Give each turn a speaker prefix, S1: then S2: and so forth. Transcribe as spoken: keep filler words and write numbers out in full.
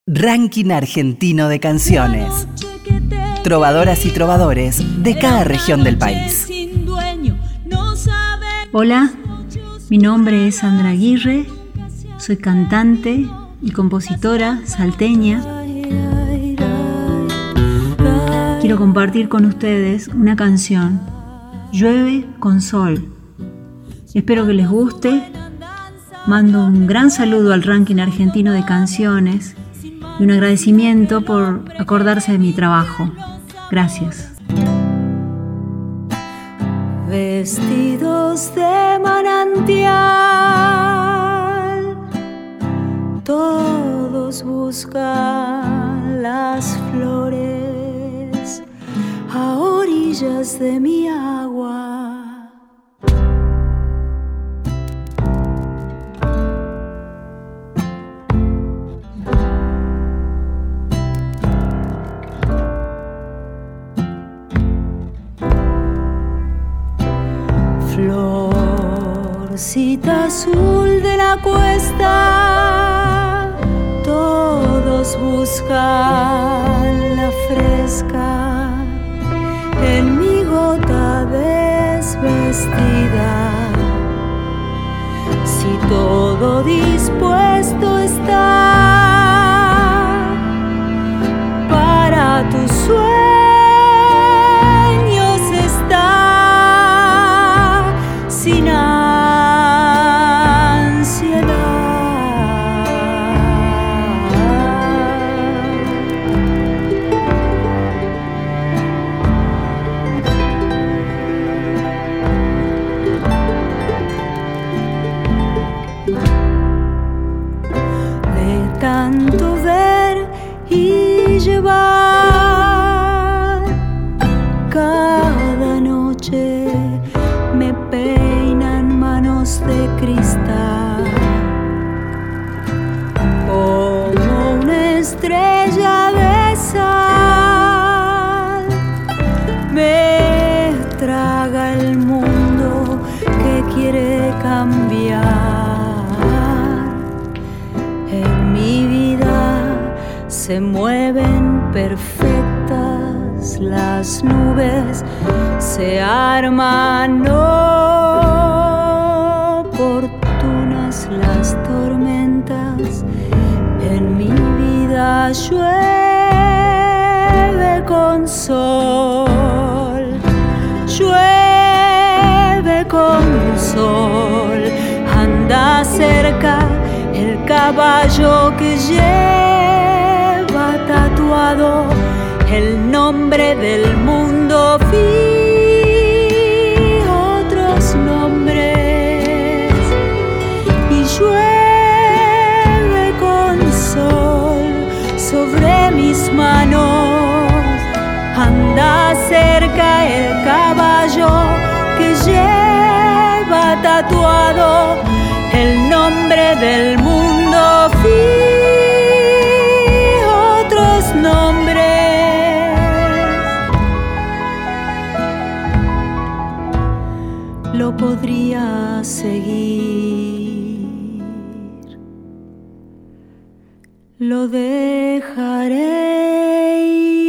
S1: Ranking argentino de canciones. Trovadoras y trovadores de cada región del país.
S2: Hola, mi nombre es Sandra Aguirre, soy cantante y compositora salteña. Quiero compartir con ustedes una canción, Llueve con Sol. Espero que les guste. Mando un gran saludo al ranking argentino de canciones y un agradecimiento por acordarse de mi trabajo. Gracias.
S3: Vestidos de manantial, todos buscan las flores a orillas de mi agua. Florcita azul de la cuesta, todos buscan la fresca en mi gota desvestida. Si todo dispuesto está para tu sueño, sin ansiedad. De tanto ver y llevar, cada noche me peinan manos de cristal, como una estrella de sal. Me traga el mundo que quiere cambiar. En mi vida se mueven perfectas las nubes, se arman oportunas las tormentas. En mi vida llueve con sol, llueve con sol. Anda cerca el caballo que lleva tatuado el nombre del mundo. Vi otros nombres y llueve con sol sobre mis manos. Anda cerca el caballo que lleva tatuado el nombre del mundo. Vi otros nombres. Lo podría seguir, lo dejaré ir.